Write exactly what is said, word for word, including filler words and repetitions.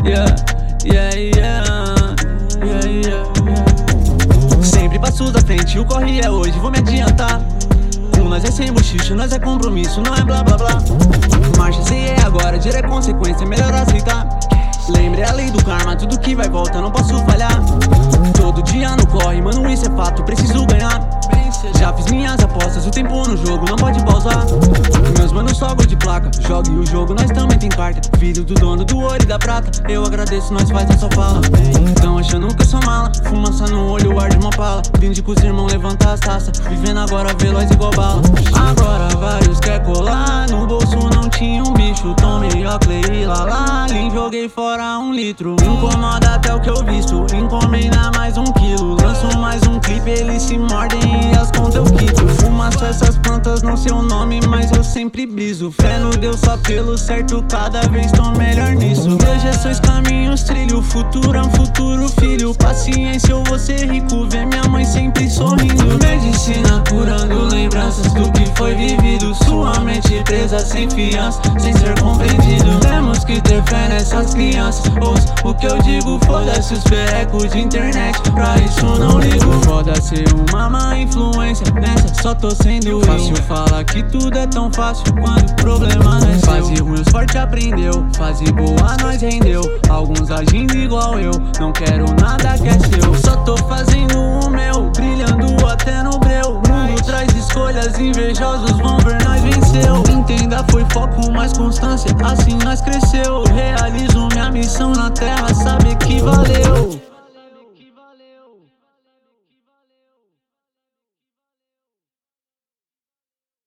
yeah, yeah, yeah, yeah, yeah. Sempre passo da frente, o corre é hoje, vou me adiantar. Com nós é sem bochicho, nós é compromisso, não é blá blá blá. Marcha sem é agora, dinheiro é consequência, melhor aceitar. Lembre a lei do karma, tudo que vai volta, não posso falhar. Todo dia no corre, mano, isso é fato, preciso ganhar. Já fiz minhas apostas, o tempo no jogo não pode pausar. Meus manos só gol de placa, jogue o jogo, nós também tem carta. Filho do dono do ouro e da prata, eu agradeço, nós faz, nós só fala. Tão achando que eu sou mala, fumaça no olho, ar de uma pala. Brinde com os irmãos, levanta as taças, vivendo agora veloz igual bala. Agora vários quer colar, no bolso não tinha um bicho. Tomei Oakley e Lala, Lean, joguei fora um litro. Incomoda até o que eu visto, encomenda mais um quilo. Lanço mais um clipe, eles se mordem e as contas eu quito. Fumaço essas plantas, não sei o nome, mas eu sempre briso. Fé no Deus só pelo certo, cada vez tô melhor nisso. Projeções, caminhos, trilho, futuro é um futuro filho. Paciência, eu vou ser rico, ver minha mãe sempre sorrindo. Medicina curando lembranças do que foi vivido. Sua mente presa sem fiança, sem ser compreendido. Temos que ter fé nessas crianças. Ouça o que eu digo, foda-se os perrecos de internet, pra isso não ligo. Foda ser uma má influência, nessa só tô sendo fácil. Fala que tudo é tão fácil quando o problema não é seu. Fase ruim os forte aprendeu, fase boa nós rendeu. Alguns agindo igual eu, não quero nada que é seu. Só tô fazendo o meu, brilhando até no breu. O mundo traz escolhas, invejosos vão ver nós venceu. Entenda, foi foco mais constância, assim nós cresceu. Realizo minha missão na terra